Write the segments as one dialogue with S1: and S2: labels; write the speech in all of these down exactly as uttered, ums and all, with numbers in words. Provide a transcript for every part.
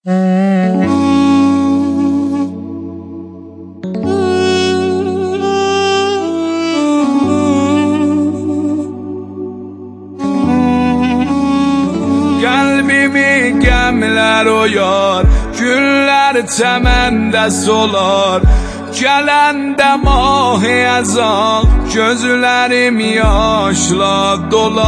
S1: Kalbimi gemler oyar, güller temende solar. Gələndə mahi əzaq, gözlərim yaşla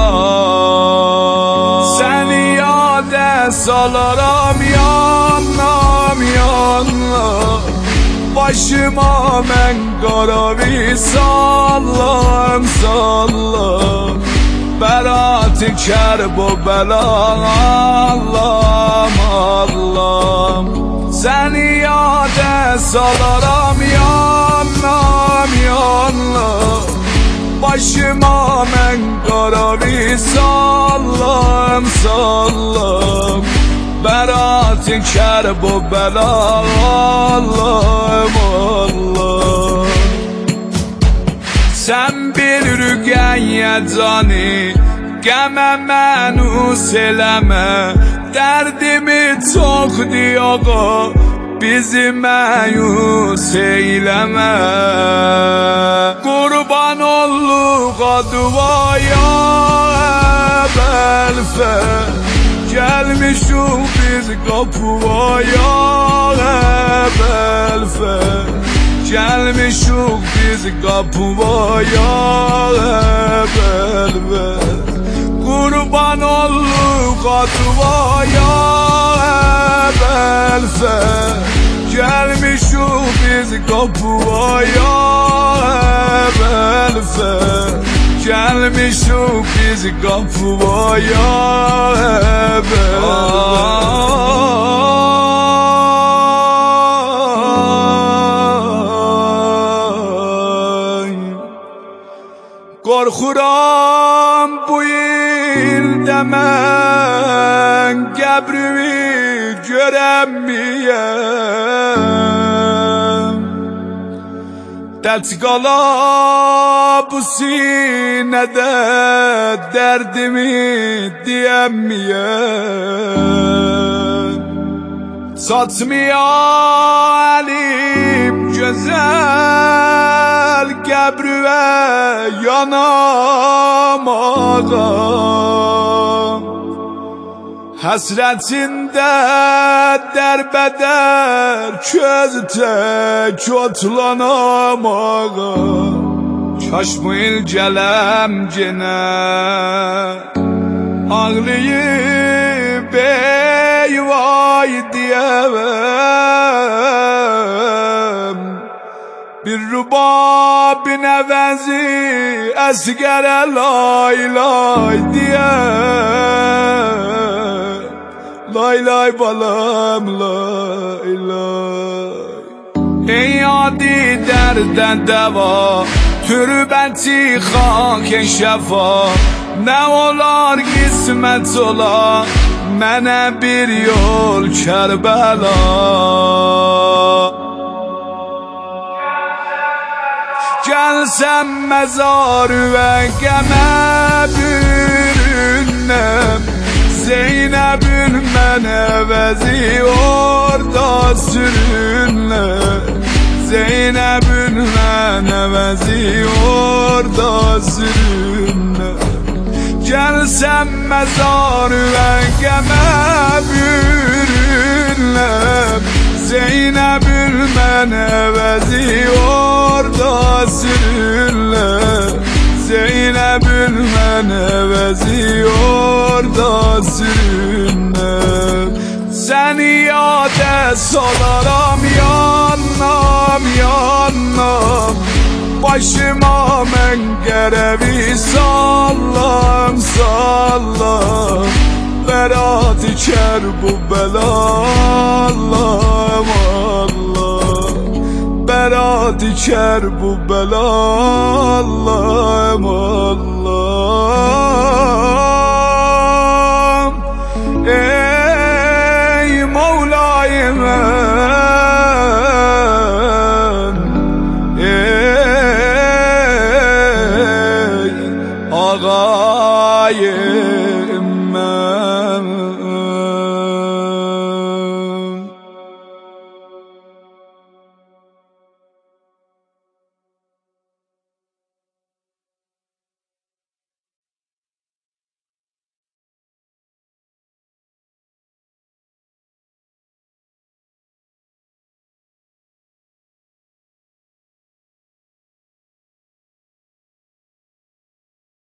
S1: dolar. Səni yadə salaram, yanam yanam. Başıma mən qaravi sallam sallam. Bərat-ı kərb o bəlam, Allahım Allahım. Səni yadə salaram, yanam yanam. Başıma mən qaravi sallam sallam. Bərat-ı kərb o bəlam, Allahım Allahım. Sən bir rüqəyyə cani, qəmə mənus eləmə. Dərdimi çoxdur ağa, bizi məyus eyləmə. Qurban olluq advaya bəlfə, gəlmişik biz qapıya bəlfə. Gəlmişik biz qapıya bəlfə. Qurban olluq advaya bəlfə. Gəlmişik biz qapıya bəlfə. Gəlmişik biz qapıya bəlfə. Qorxuram bu ildə mən qəbrimi görəmmiyəm. Dərd qala bu sinədə dərdimi deyəmmiyəm. Çatmaya əlim gözəl qəbrivə yanam ağa. Həsrətində dərbədər köz tək otlanam ağa. Kaş bu il gələm genə, ağlayıb eyvay deyəvəm. Bir rubabin əvəzi əsgərə lay lay deyəm. Lay lay balam lay lay. Ey adi dərdən dəva, türbəti xak şəfa. Nə olar qismət ola, mənə bir yol Kərbəla. Gəlsəm məzar və qəmə bürünəm. Zeynəbün mən əvəzi orada sürünlər. Zeynəbün mən əvəzi orada sürünlər. Gəlsəm məzar və qəmə bürünlər. Zeynəbün mən əvəzi orada sürünlər. Zeynəbün mən əvəzi orada sürünlər. Səni yadə salaram, yanam yanam. Başıma mən qərəvi sallam sallam. Bərat-ı kərb bu bəla, Allahım Allah. Bərat-ı kərb bu bəla, Allahım Allah.